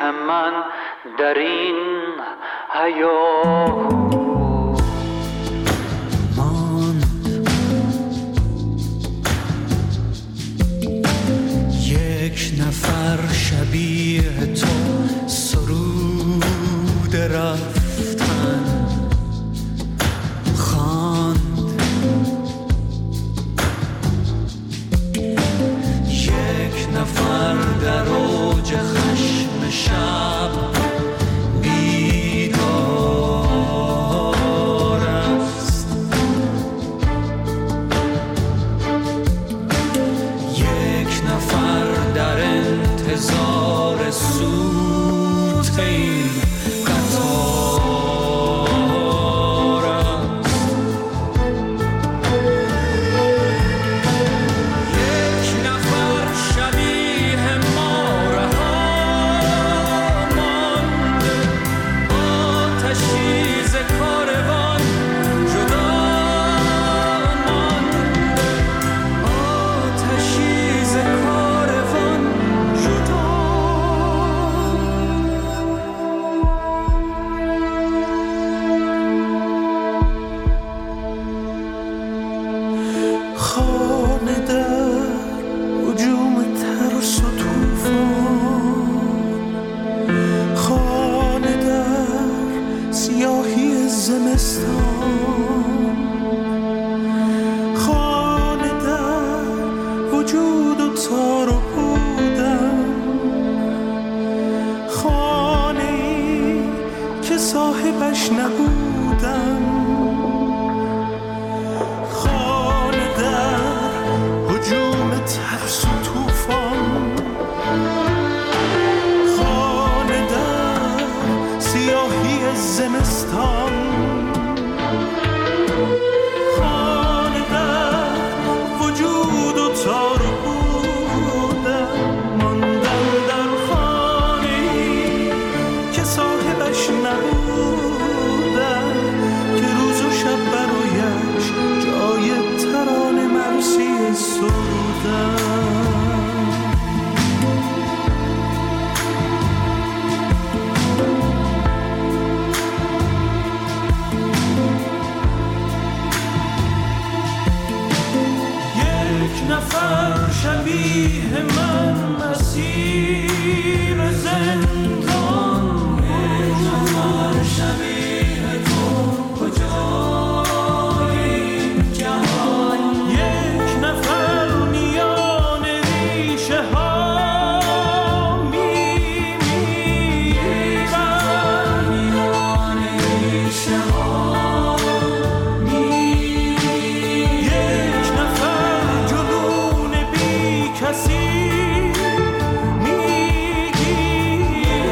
من در این حیات یک نفر شبیه تو سرود رفتن خواند، یک نفر در اوج خشم شب بیدار است، یک نفر در انتظار سوت این قطار است، یک نفر شبیه ما رها مانده، آتشی ز کاروان جدا مانده، آتشی ز کاروان جدا. خانه در هجوم ترس و طوفان، خانه در سیاهی زمستان، خانه در وجود و تار و بودم، خانه ای که صاحبش نبودم، خانه در هجوم ترس و طوفان، خانه در سیاهی زمستان، خانه در وجود و تار و بودم، ماندم در خانه ای که صاحبش نبودم، که روز و شب برایش جای ترانه مرسی سرودم. یک نفر شبیه من مسیر زندان بود، یک نفر شبیه تو کجای این جهان، یک نفر میان ریشه ها میمیرد، میان ریشه ها میمیرد، یک نفر جنون بی کسی میگیرد،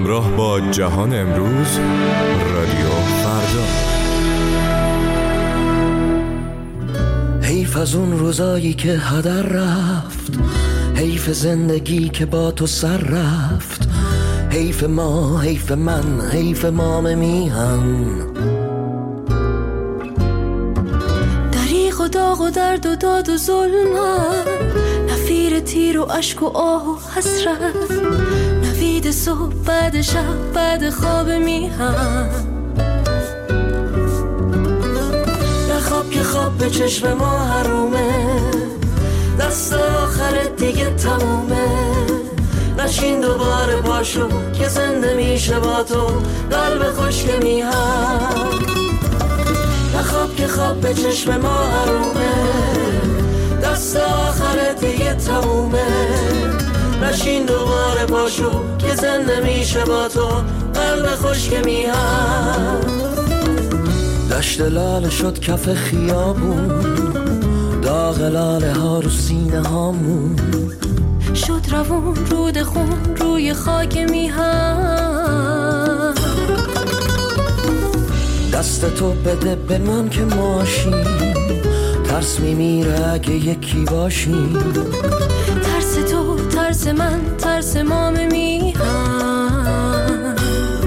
همراه با جهان امروز، رادیو فردا. حیف از اون روزایی که هدر رفت، حیف زندگی که با تو سر رفت، حیف ما، حیف من، حیف مام میهن. دریغ و داغ و درد و داد و ظلمت، نفیر تیر و عشق و آه و حسرت، نوید صبح بعد شب بعد خواب میهن. نخواب که خواب به چشم ما حرومه، دست آخر دیگه تمومه. نشین دوباره پاشو که زنده میشه با تو قلب خشک میهن. نخواب که خواب به چشم ما حرومه، دست آخر دیگه تمومه. نشین دوباره پاشو که زنده میشه با تو قلب خشک میهن. دشت لاله شد کف خیابون، داغ لاله ها رو سینه هامون، شد روون رود خون روی خاک میهن. دست تو بده به من که ماشیم، ترس میمیره اگه یکی باشیم. ترس تو، ترس من، ترس مام میهن.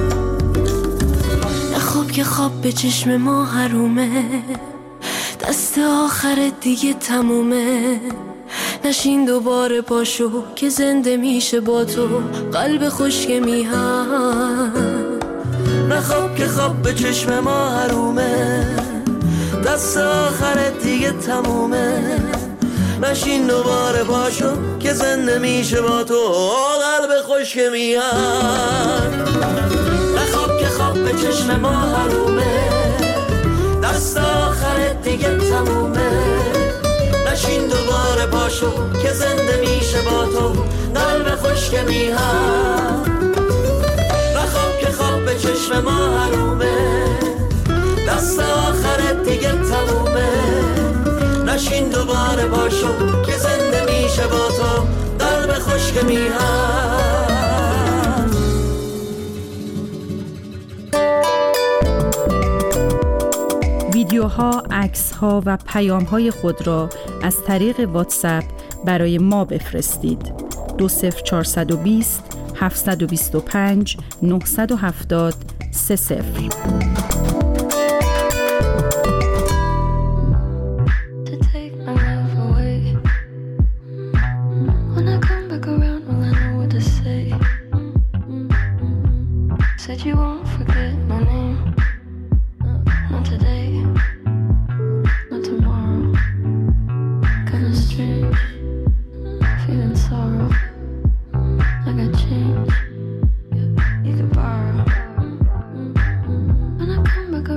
نخواب که خواب به چشم ما حرومه، دست آخر دیگه تمومه. نشین دوباره پاشو که زنده میشه با تو قلب خشک میهن. نخواب که خواب به چشم ما حرومه، دست آخر دیگه تمومه. نشین دوباره پاشو که زنده میشه با تو قلب خشک میهن. نخواب که خواب به چشم ما حرومه، دست آخر دیگه تمومه. نشین دوباره پاشو که زنده میشه با تو قلب خشک میهن. نخواب که خواب به چشم ما حرومه، دست آخر دیگه تمومه. نشین دوباره پاشو که زنده میشه با تو قلب خشک میهن. ویدیوها، عکس‌ها و پیام‌های خود را از طریق واتساپ برای ما بفرستید. 20420 725 970 30. When I come back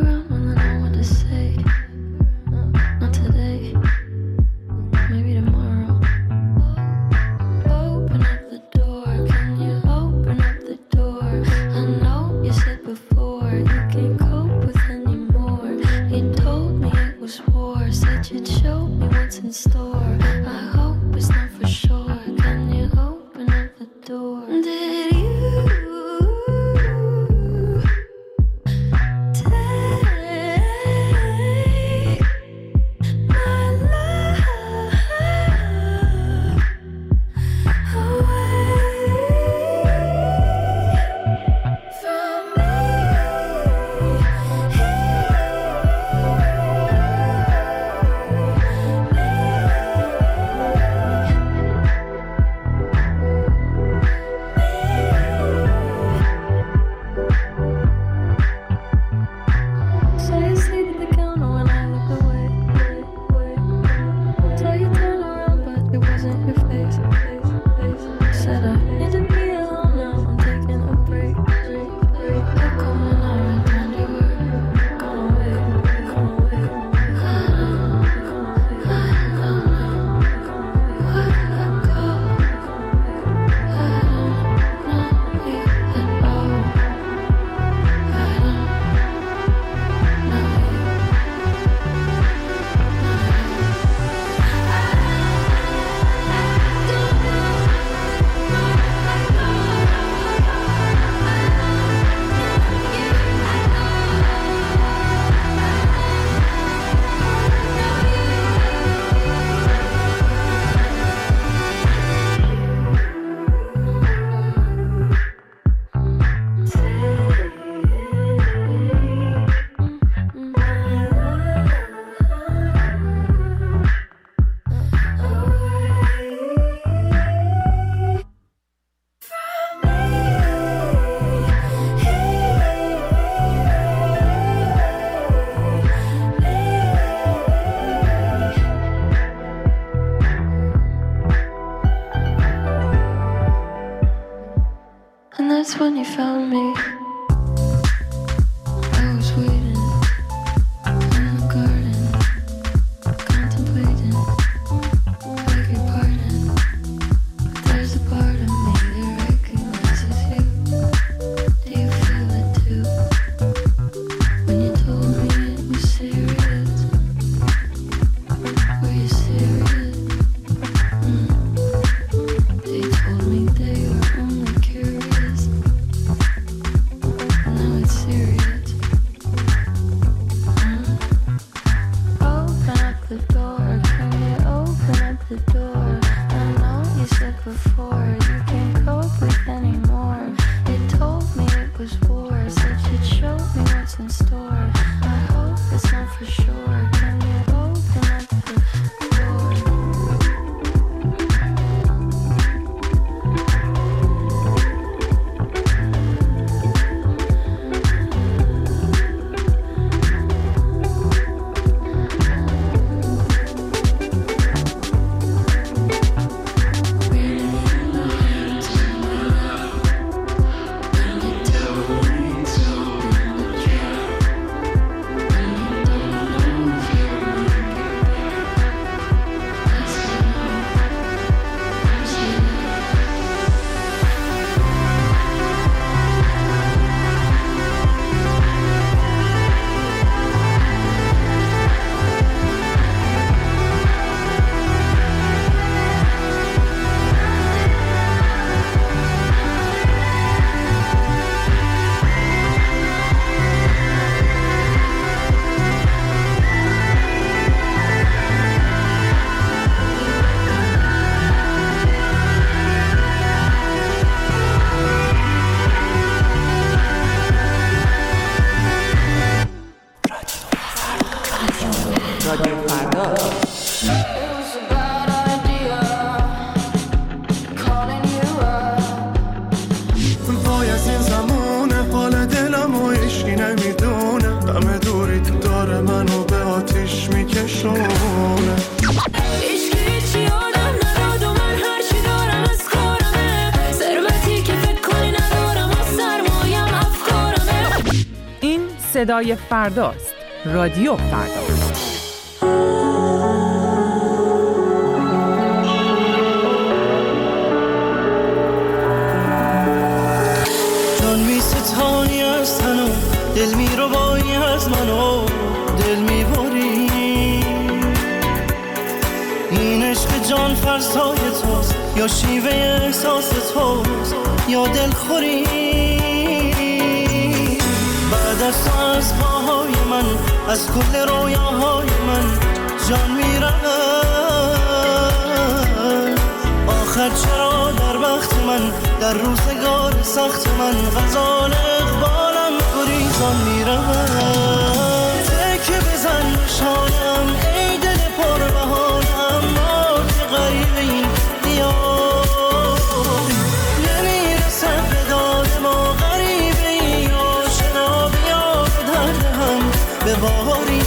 finally found me. I was waiting in the garden, contemplating, beg your pardon, but there's a part of me that recognizes you. Do you feel it too? When you told me it was serious, were you serious? They told me they were only curious, and now it's serious. Open up the door, can you open up the door? I know you said before you can't cope with anymore. It told me it was war, said you'd show me what's in store. I hope it's not for sure. Can you open up the door? وای از این زمونه حال دلم و عشقی نمیدونه غم دوریت داره منو به آتیش میکشونه هیچی آدم نداد و من هرچی دارم از کارمه ثروتی که فکر کنی ندارم و سرمایم افکارمه. این صدای فرداست. رادیو فردا. جان میستانی از تنو دل میربایی از منو دل میباری این عشق جان فرسای توست یا شیوه احساس توست یا دلخوری بعد از تو از پاهای من از کل رویاهای من جان میرود آخر چرا در وقت من در روزگار سخت من غزال اقبالم گریزان میرود تکه بزن شانم ای دل پر بهانم ما که غریب این دیار نمیرسد به داد ما غریب این آشنا بیا به درد هم بباری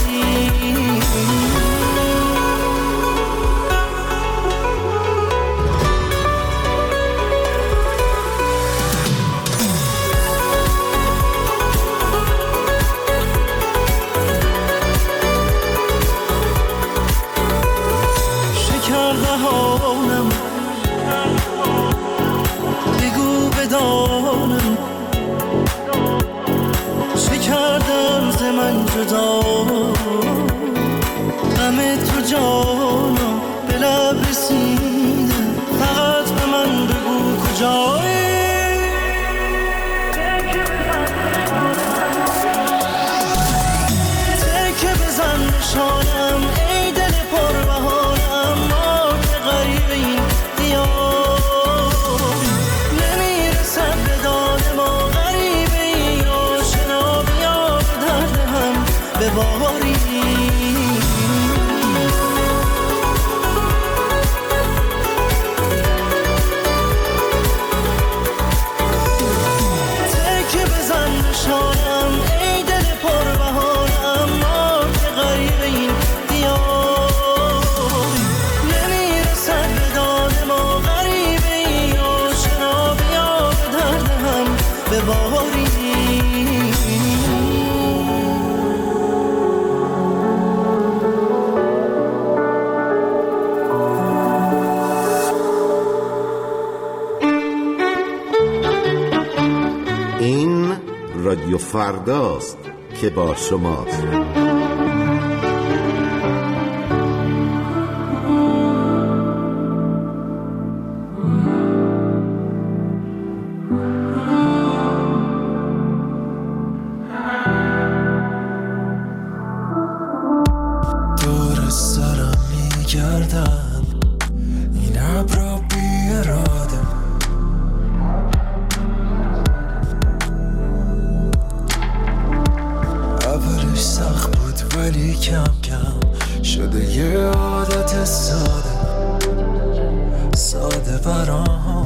بگو بدانم چه کردم ز من جدا غم تو جانم به لب رسیده فقط به من بگو کجایی تکه بزن شانم ای دل پر بهانم ما که غریب این دیار نمیرسد به داد ما غریب این آشنا بیا به درد هم بباری تکه بزن شانم ای دل پر بهانم ما که غریب این دیار نمیرسد به داد ما غریب این آشنا بیا به درد هم بباری فرداست که با شماست. دور سرم میگردن این ابرا بی اراده، اولش سخت بود ولی کم کم شده یه عادت ساده ساده برام.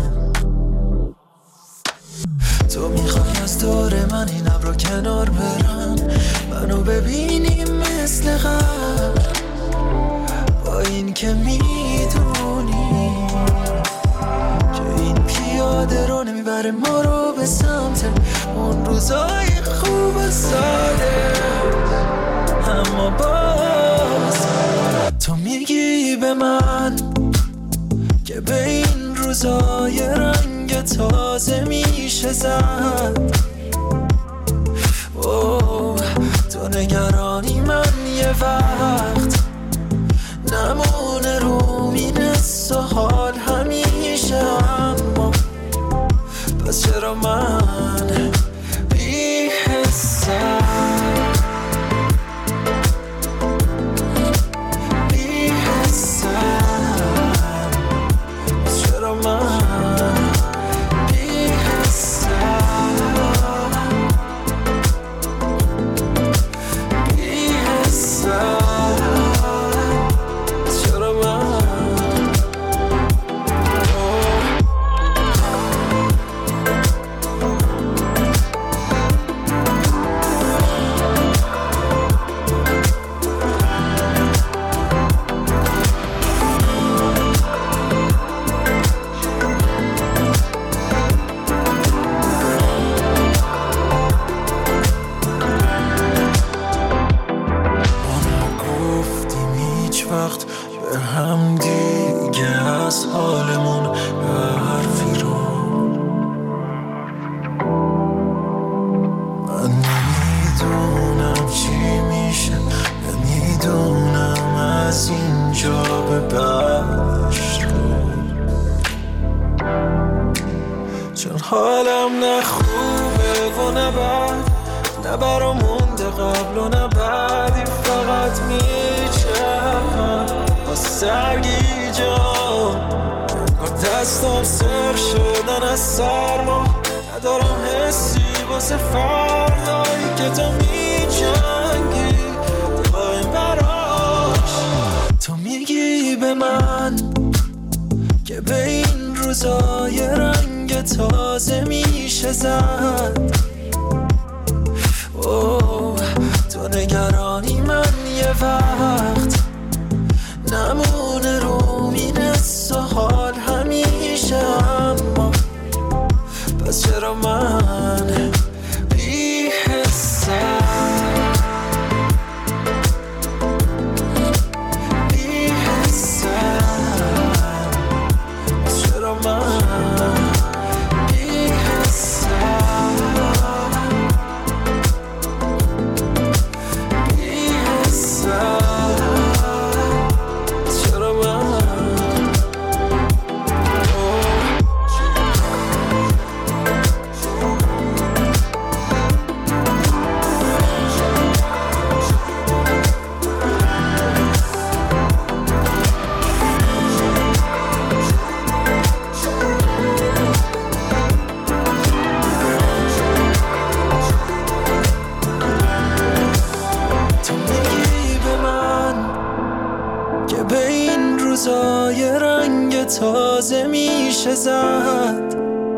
تو میخوای از دور من این ابرا کنار برن، منو ببینی مثل قبل، با این که میدونی که این پیاده رو نمیبره ما رو به سمت اون روزای خوب ساده. اما باز تو میگی به من که به این روزای رنگ تازه میشه زد. اوه تو نگرانی من یه وقت نمونه رو مینست و حال همیشه، اما پس چرا من بی حسم بی حسم، پس چرا من بی حسم بی حسم. به هم دیگه از حالمون حرفی رو من نمیدونم چی میشه، نمیدونم از اینجا به بعدش رو، چون حالم نه خوبه و نه بد، نه برا مونده قبل و نه بعدی، فقط میچرخم سرگی جان با دستم سر شدن از سرما، ندارم حسی واسه فردایی که تو میجنگی دایم براش. تو میگی به من که به این روزای رنگ تازه میشه زد. اوه تو نگرانی من یه وقت نمونه رو مینست و حال همیشه، اما پس چرا من بی حسم بی حسم، پس چرا من بی حسم بی حسم. تازه میشه زد.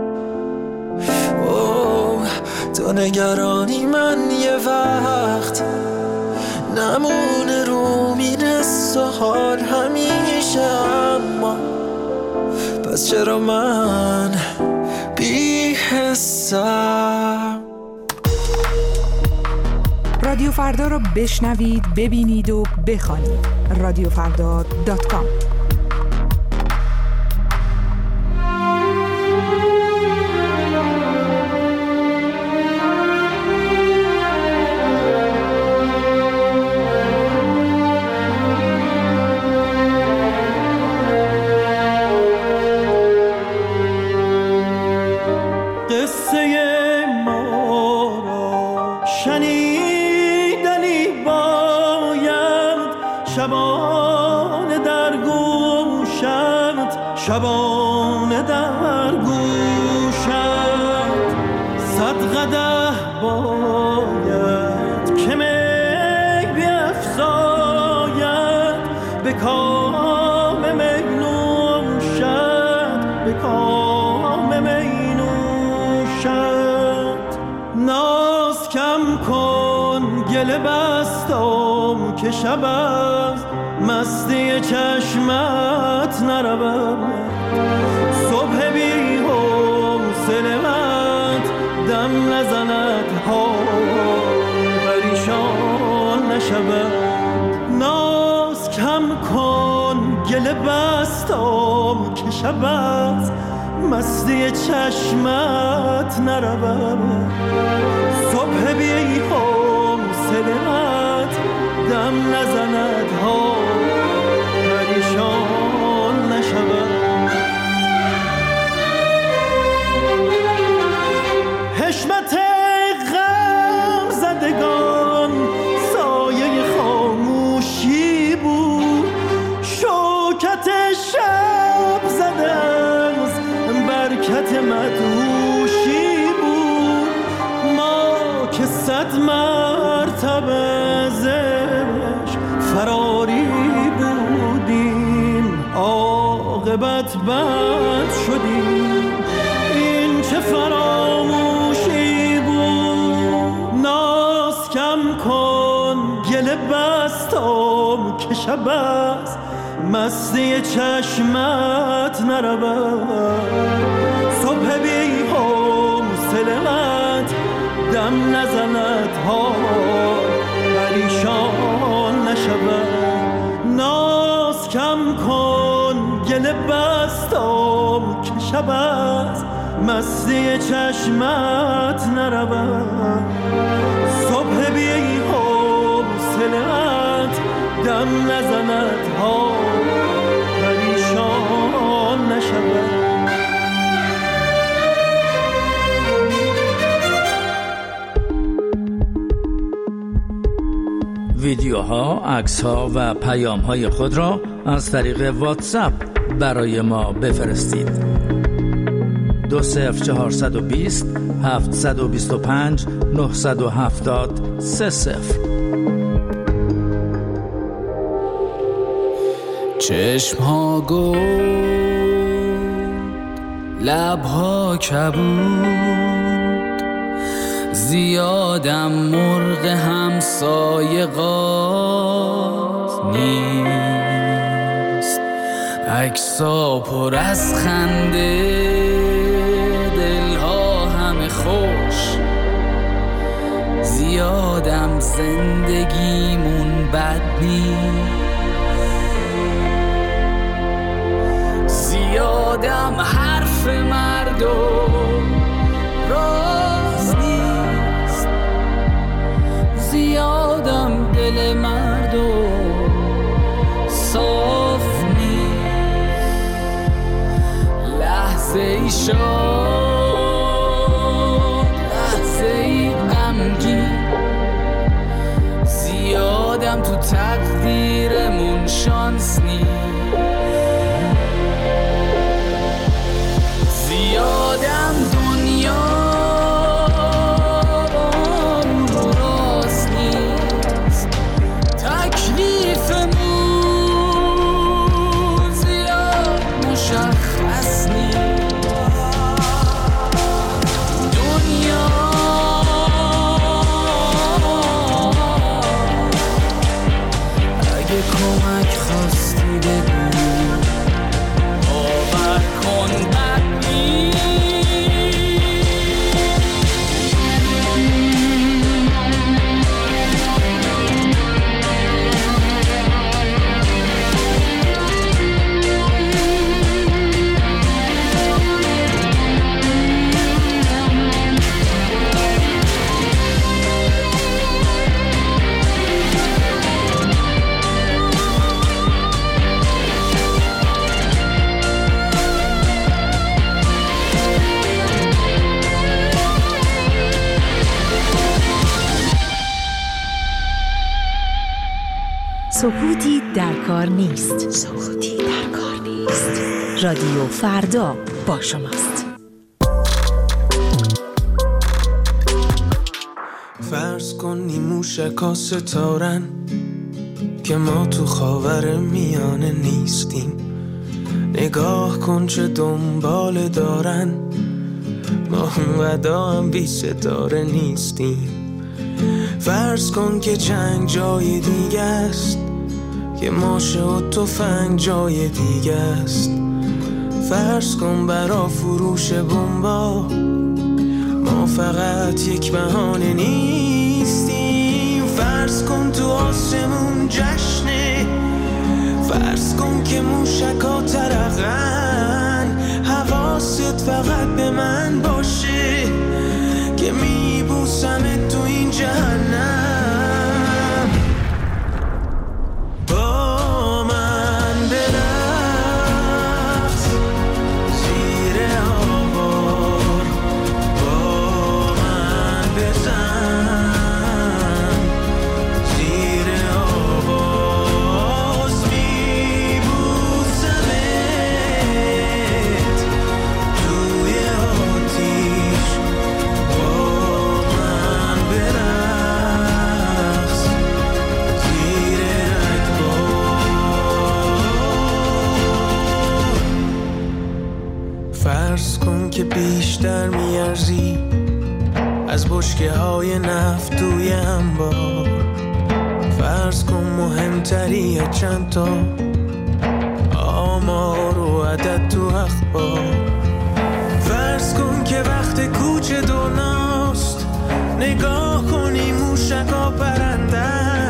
اوه تو نگرانی من یه وقت نمونه رو میرس و حال همیشه، اما پس چرا من بی حسم. رادیو فردا رو بشنوید، ببینید و بخوانید. radiofrda.com. گله بستم که شب از مستی چشمت نروم، صبح بی حوصله‌ات دم نزند ها پریشان نشود. ناز کم کن گله بستم که شب از مستی چشمت نروم، صبح بی حوصله‌ات دم نزند ها پریشان نشود. حشمت غم زدگان سایه خاموشی بود، شوکت شب زده از برکت مدهوشی بود. ما که 100 مرتبه زش فراری بودیم، عاقبت بد شدیم، این چه فراموشی بود. ناز کم کن گله بستم که شب از مستی چشمت نروم، صبح بی حوصله‌ات دم نزند ها پریشان نشود. ناز کم کن گله بستم که شب از مستی چشمت نروم، صبح بی حوصله‌ات دم نزند ها پریشان نشود. ویدیوها، عکس‌ها و پیام‌های خود را از طریق واتساپ برای ما بفرستید. 20420 725 970 30. چشم‌ها گل، لب‌ها کبود، زیادم مرغ همسایه غاز نیست. عکس‌ها پر از خنده، دل‌ها همه خوش، زیادم زندگیمون بد نیست. زیادم حرف مردم راست نیست، زیادم دل مردم صاف نیست. لحظه ای شاد، لحظه ای غمگین، زیادم تو تقدیرمون شانس نیست. زیادم دنیا راست نیست، تکلیفمون زیاد مشخص نیست. دنیا اگه کمک خواستی بگو، باور کن سکوتی در کار نیست. سکوتی در کار نیست. رادیو فردا با شماست. فرض کن نیموشکا ستارن که ما تو خاور میانه نیستیم. نگاه کن چه دنبال دارن، ما اونقدر هم بی ستاره نیستیم. فرض کن که جنگ جای دیگه است، که ماشه و تفنگ جای دیگه است. فرض کن برا فروش بمبا ما فقط یک بهانه نیستیم. فرض کن تو آسمون جشنه، فرض کن که موشکا ترقن. حواست فقط به من باشه که میبوسم تو این جهنم. با من برقص زیر آوار، با من بزن زیر آواز. میبوسمت توی آتیش، با من برقص زیر رگبار. فرض کن که بیشتر میارزی از بشکه های نفت توی انبار. فرض کن مهمتری چند تا آمار و عدد تو اخبار. فرض کن که وقت کوچ دنیاست، نگاه کنی موشکا پرندن.